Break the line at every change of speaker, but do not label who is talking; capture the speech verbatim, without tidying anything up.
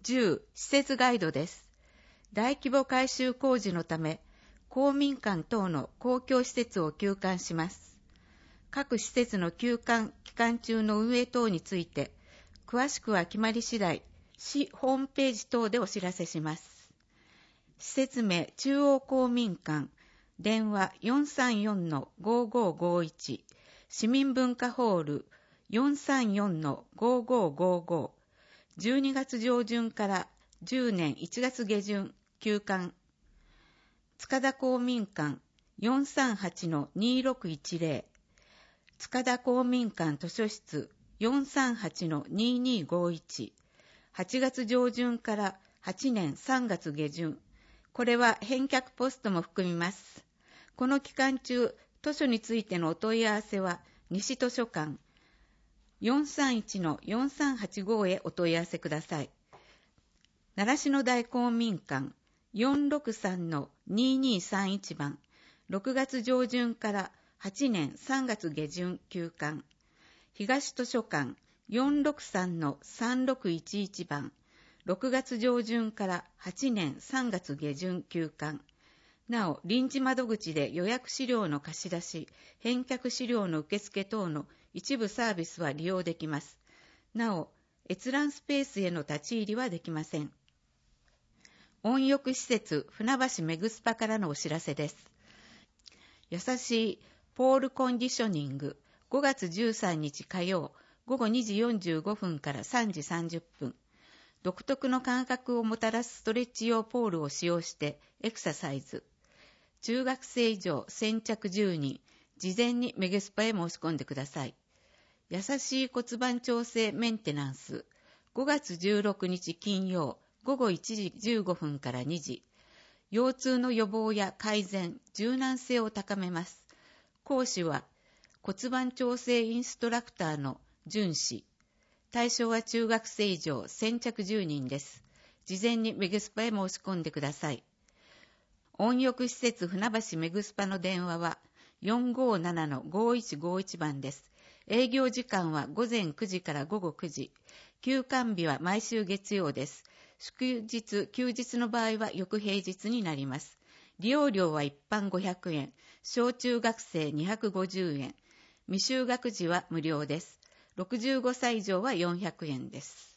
じゅう施設ガイドです。大規模改修工事のため、公民館等の公共施設を休館します。各施設の休館期間中の運営等について、詳しくは決まり次第、市ホームページ等でお知らせします。施設名中央公民館、電話 よんさんよんのごごごいち、市民文化ホール よんさんよんのごごごご、じゅうにがつ上旬からじゅうねんいちがつ下旬休館。塚田公民館 よんさんはちのにろくいちゼロ、塚田公民館図書室 よんさんはちのににごいち、はちがつ上旬からはちねんさんがつ下旬。これは返却ポストも含みます。この期間中、図書についてのお問い合わせは、西図書館 よんさんいちのよんさんはちご へお問い合わせください。習志野大公民館 よんろくさんのににさんいち 番、ろくがつ上旬からはちねんさんがつ下旬休館。東図書館 よんろくさんのさんろくいちいち 番、ろくがつ上旬からはちねんさんがつ下旬休館。なお、臨時窓口で予約資料の貸し出し、返却資料の受付等の一部サービスは利用できます。なお、閲覧スペースへの立ち入りはできません。温浴施設船橋メグスパからのお知らせです。優しいポールコンディショニング、ごがつじゅうさんにち火曜、ごごにじよんじゅうごふんからさんじさんじゅっぷん。独特の感覚をもたらすストレッチ用ポールを使用してエクササイズ。中学生以上先着じゅうにん、事前にメゲスパへ申し込んでください。優しい骨盤調整メンテナンス、ごがつじゅうろくにち金曜、ごごいちじじゅうごふんからにじ。腰痛の予防や改善、柔軟性を高めます。講師は骨盤調整インストラクターの純氏。対象は中学生以上先着じゅうにんです。事前にメグスパへ申し込んでください。温浴施設船橋メグスパの電話は よんごななのごいちごいち 番です。営業時間はごぜんくじからごごくじ。休館日は毎週月曜です。祝日、休日の場合は翌平日になります。利用料は一般ごひゃくえん、小中学生にひゃくごじゅうえん、未就学児は無料です。ろくじゅうごさい以上はよんひゃくえんです。